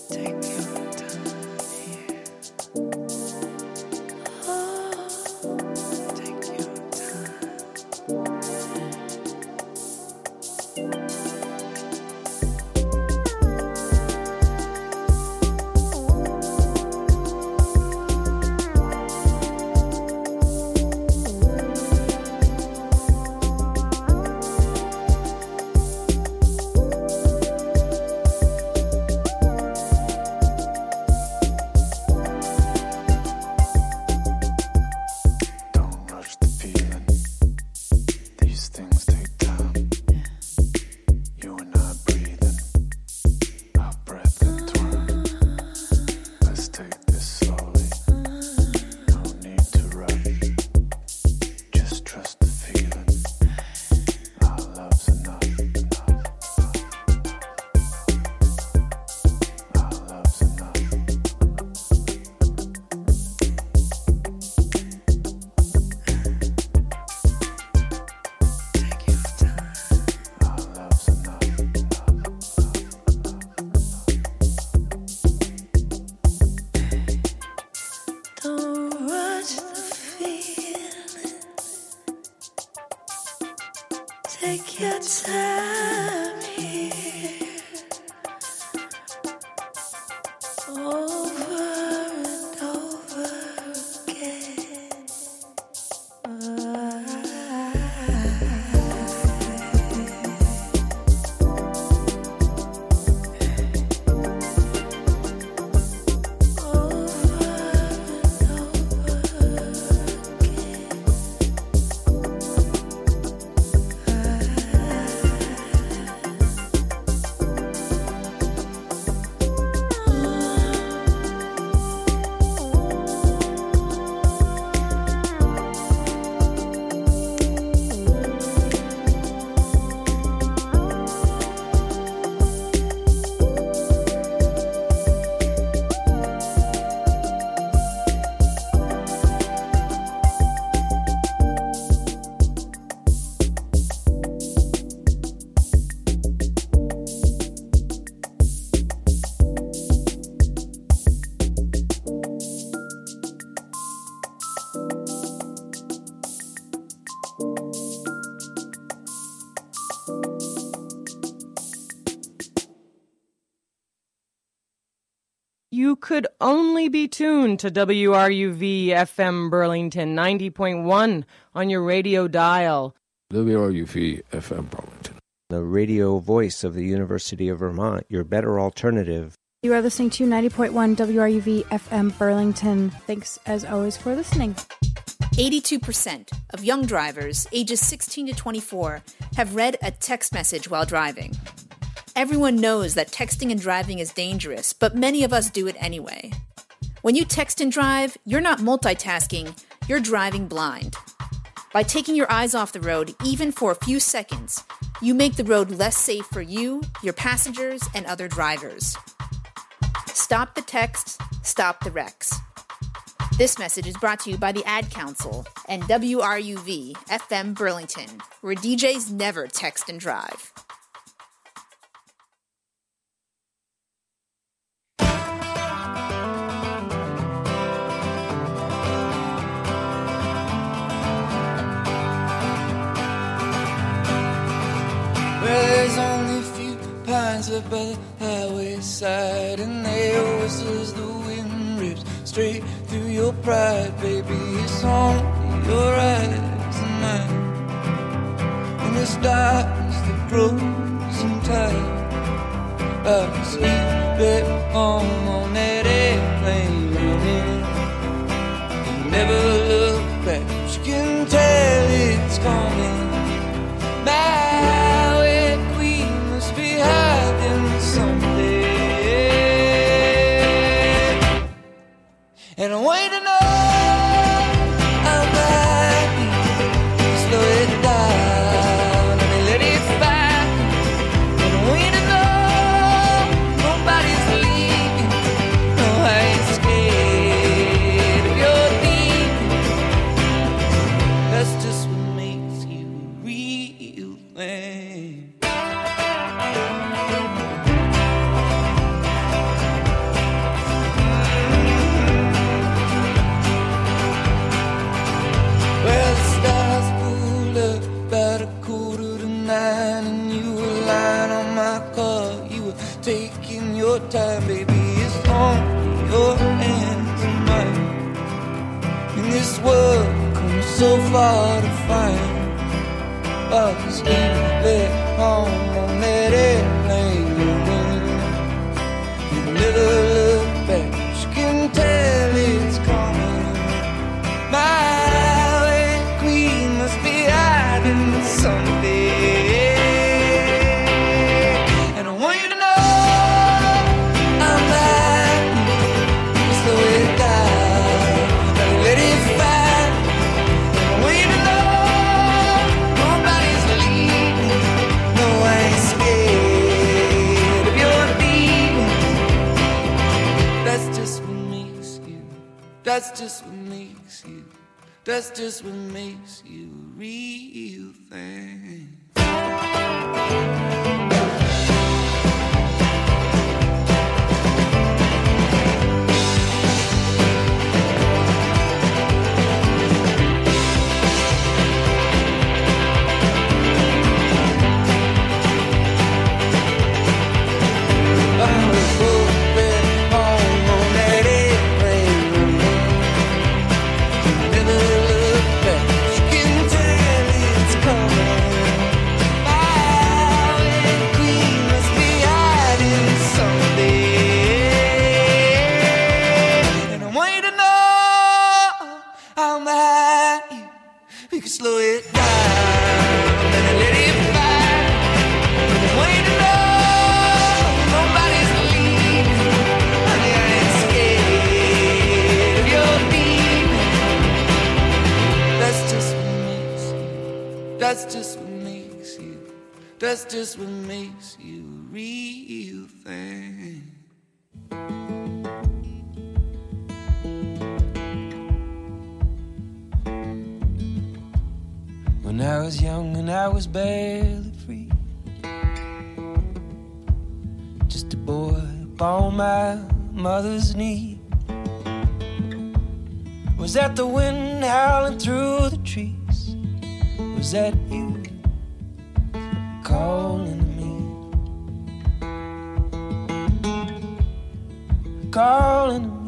Take your time here, over and over again. You could only be tuned to WRUV FM Burlington 90.1 on your radio dial. WRUV FM Burlington, the radio voice of the University of Vermont, your better alternative. You are listening to 90.1 WRUV FM Burlington. Thanks, as always, for listening. 82% of young drivers ages 16 to 24 have read a text message while driving. Everyone knows that texting and driving is dangerous, but many of us do it anyway. When you text and drive, you're not multitasking, you're driving blind. By taking your eyes off the road, even for a few seconds, you make the road less safe for you, your passengers, and other drivers. Stop the texts, stop the wrecks. This message is brought to you by the Ad Council and WRUV FM Burlington, where DJs never text and drive. There's only a few pines up by the highway side, and they whistle as the wind rips straight through your pride, baby. It's only your eyes and mine, and this darkness that grows in time. I sleep at home on that airplane running, and never look back. You can tell it's coming. My way queen must be hiding someday, and I wait to know how might be. Slow it down and let it fight, and I wait to know nobody's leaving. No, I ain't scared of your leaving. your time, baby, it's on your hands and mine. In this world, come so far to find. I'll just leave it home on that airplane. You never look back, you can tell it's coming. My highway queen must be hiding someday. And I want you to know I'm not slow it down, let it fight. And I want you to know nobody's leaving. No, I ain't scared of your leaving. That's just what makes you. That's just what makes you. That's just what makes you a real thing. Slow it down and let it fly. Wait to know nobody's leaving. Honey, I ain't scared of your leaving. That's just what makes you. That's just what makes you. That's just what makes you a real thing. When I was young and I was barely free, just a boy upon my mother's knee. Was that the wind howling through the trees? Was that you calling to me? Calling to me.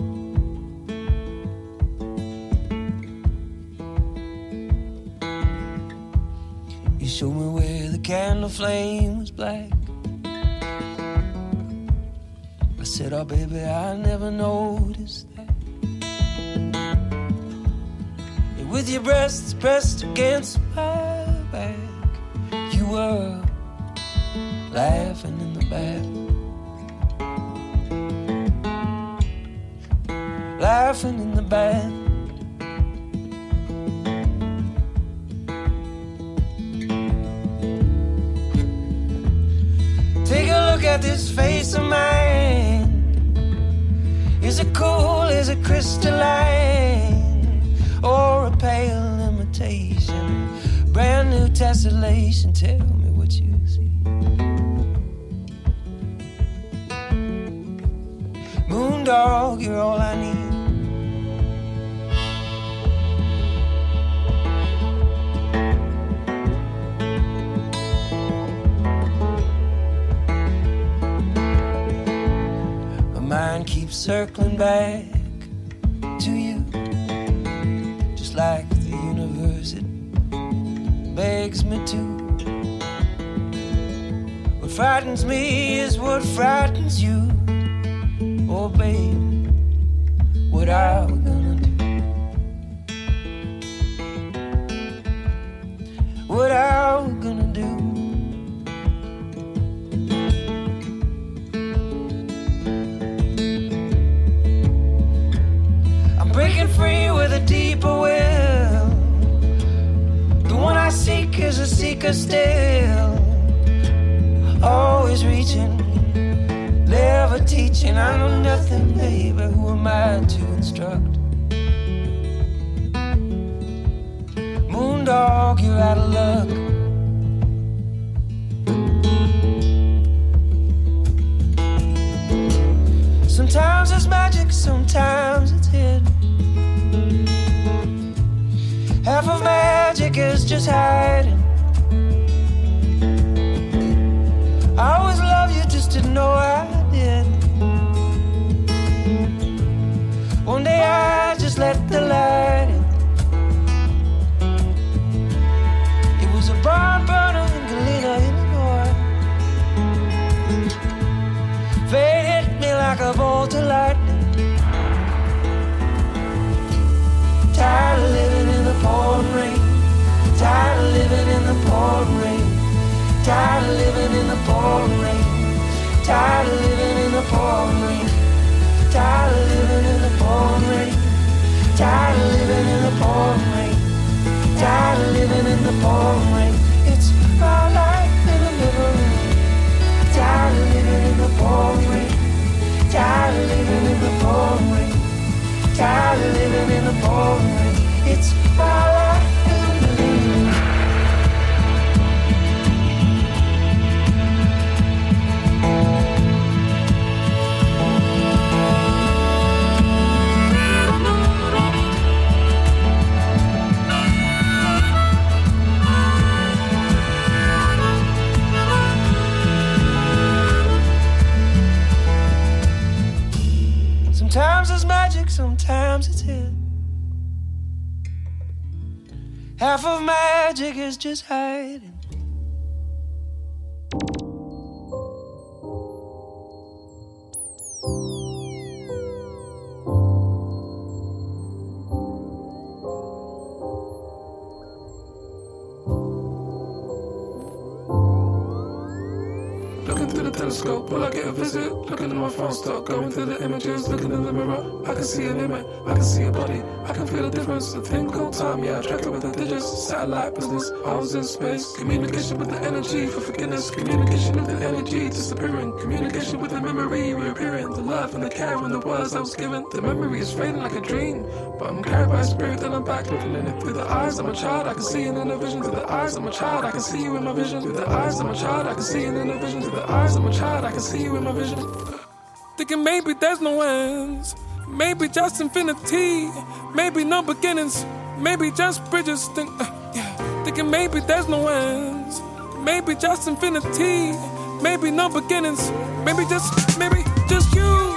Show me where the candle flame was black. I said, oh baby, I never noticed that. And with your breasts pressed against my back, you were laughing in the back. Laughing in the back. Take a look at this face of mine. Is it cool, is it crystalline, or a pale imitation? Brand new tessellation, tell me what you see. Moondog, you're all I need. Mind keeps circling back to you, just like the universe, it begs me to. What frightens me is what frightens you. Oh babe, what are we gonna do? What are we gonna do? Breaking free with a deeper will. The one I seek is a seeker still. Always reaching, never teaching. I know nothing, baby. Who am I to instruct? Moondog, you're out of luck. Sometimes it's magic, sometimes it's hidden. Half of magic is just hiding. I always loved you, just didn't know I did. like a bolt of lightning. Tired of living in the pouring rain. Tired of living in the pouring rain. Tired of living in the pouring rain. Tired of living in the pouring rain. Tired of living in the pouring rain. Tired of living in the pouring rain. Tired of living in the pouring rain. It's my life in the middle. Tired of living in the pouring rain. Tired of living in the pouring rain. Tired of living in the pouring rain. It's my life in the middle. Sometimes it's magic, sometimes it's hit. Half of magic is just hiding. Looking through the telescope, will I get a visit? Looking at my phone, start going through the images. Looking in the mirror, I can see an image, I can see a body, I can feel the difference. A thing called time, yeah, I tracked it with the digits. Satellite business, I was in space. Communication with the energy for forgiveness. Communication with the energy disappearing. Communication with the memory reappearing. The love and the care and the words I was given. The memory is fading like a dream, but I'm carried by spirit and I'm back looking in it. Through the eyes of a child, I can see it in a vision. Through the eyes of a child, I can see you in my vision. Through the eyes of a child, I can see it in a vision. Through the eyes of a child, I can see you in my vision. Thinking maybe there's no ends, maybe just infinity, maybe no beginnings, maybe just bridges. Thinking maybe there's no ends, maybe just infinity, maybe no beginnings, maybe just you.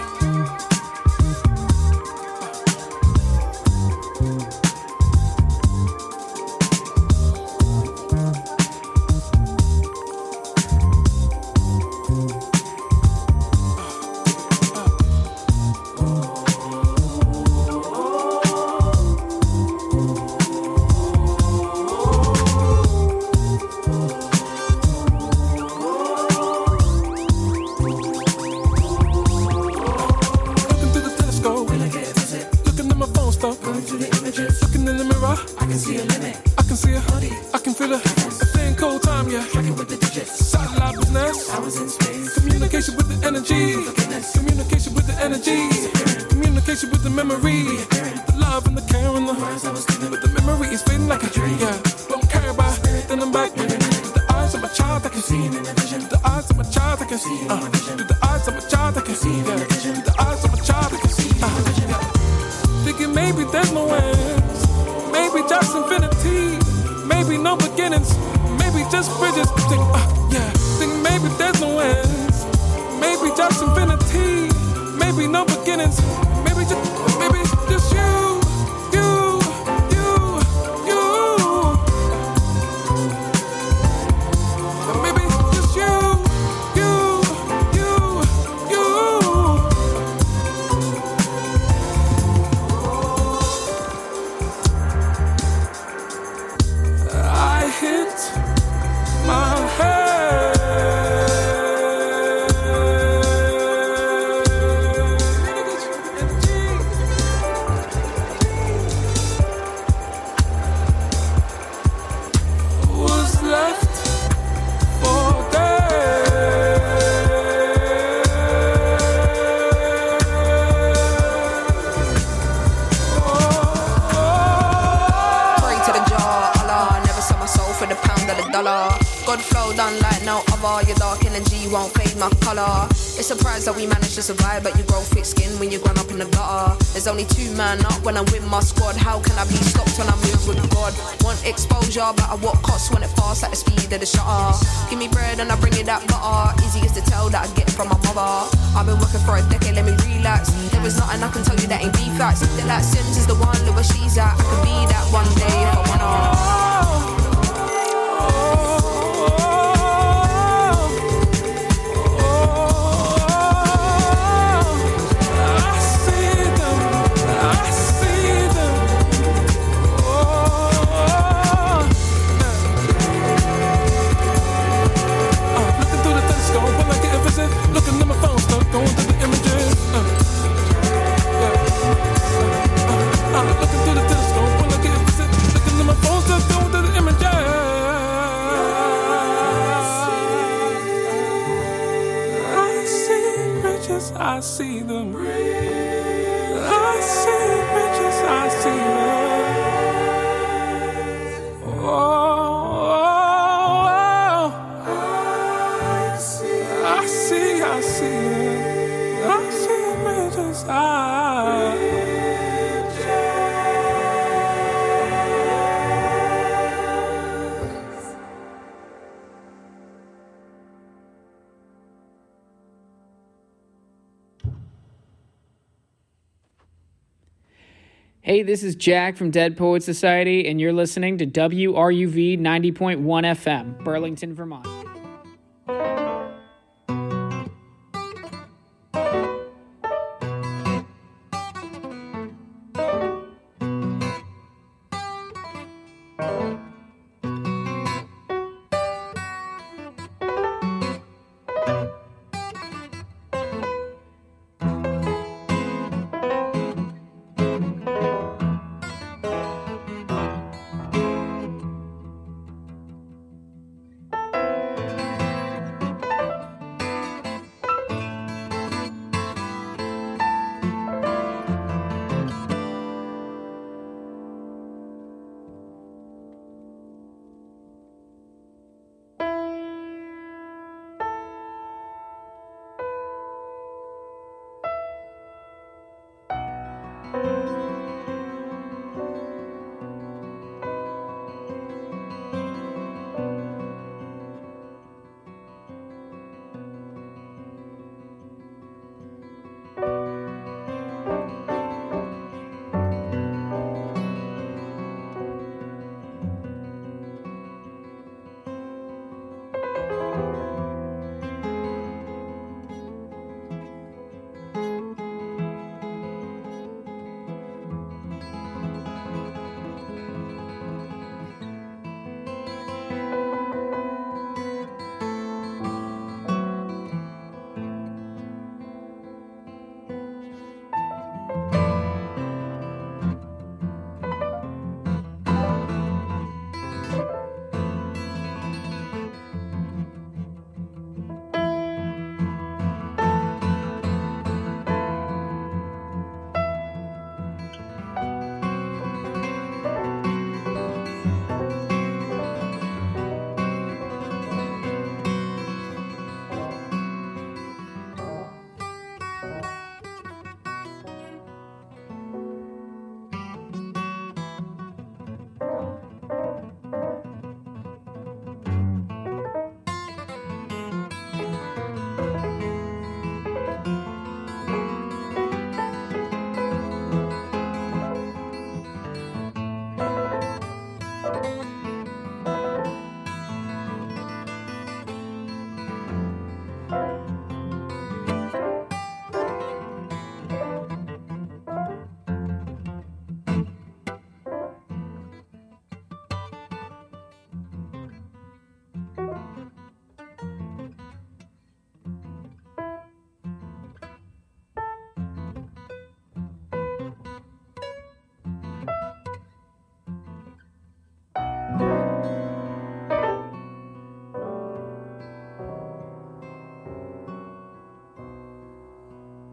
That we managed to survive, but you grow thick skin when you grown up in the gutter. There's only two man up when I'm with my squad. How can I be stopped when I move with God? Want exposure, but at what cost? When it fast at the speed of the shutter. Give me bread and I bring you that butter. Easiest to tell that I get from my mother. I've been working for a decade, let me relax. There is nothing I can tell you that ain't be facts. That like Sims is the one, look where she's at. I could be that one day if I wanna. images, I see them. I see images, I see them. Oh, I see them. I see images, Hey, this is Jack from Dead Poets Society, and you're listening to WRUV 90.1 FM, Burlington, Vermont.